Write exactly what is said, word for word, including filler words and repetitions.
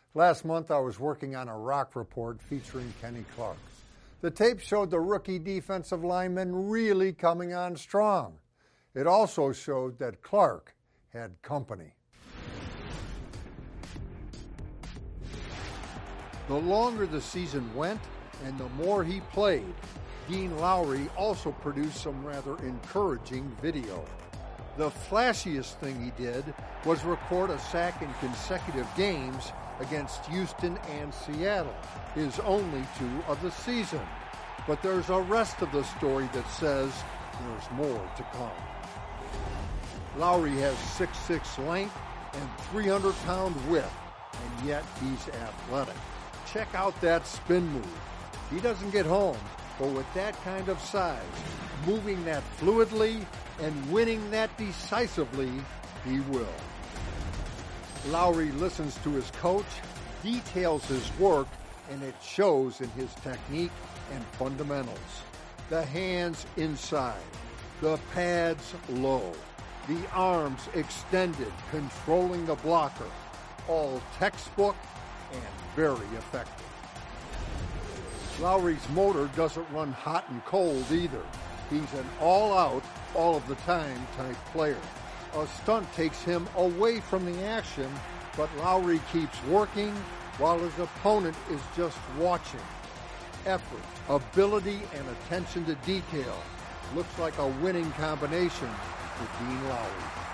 Last month, I was working on a rock report featuring Kenny Clark. The tape showed the rookie defensive lineman really coming on strong. It also showed that Clark had company. The longer the season went and the more he played, Dean Lowry also produced some rather encouraging video. The flashiest thing he did was record a sack in consecutive games against Houston and Seattle, his only two of the season. But there's a rest of the story that says there's more to come. Lowry has six foot six length and three hundred pound width, and yet he's athletic. Check out that spin move. He doesn't get home, but with that kind of size, moving that fluidly and winning that decisively, he will. Lowry listens to his coach, details his work, and it shows in his technique and fundamentals. The hands inside, the pads low, the arms extended, controlling the blocker, all textbook and very effective. Lowry's motor doesn't run hot and cold either. He's an all-out, all of the time type player. A stunt takes him away from the action, but Lowry keeps working while his opponent is just watching. Effort, ability, and attention to detail looks like a winning combination for Dean Lowry.